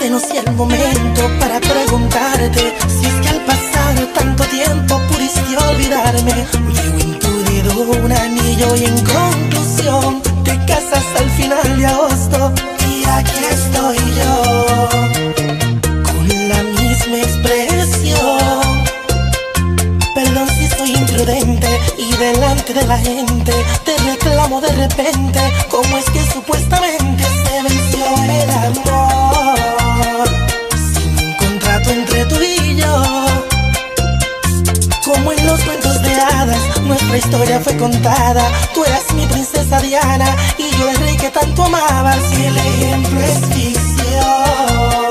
bueno si el momento para preguntarte si es que al pasar tanto tiempo pudiste olvidarme. Veo en tu dedo un anillo y en conclusión te casas al final de agosto. Y aquí estoy yo con la misma expresión. Perdón si soy imprudente y delante de la gente te reclamo de repente. ¿Cómo es que supuestamente se venció el amor sin un contrato entre tú y yo? Como en los cuentos de hadas, nuestra historia fue contada. Tú eras mi princesa Diana y yo el rey que tanto amabas. Y el ejemplo es ficción.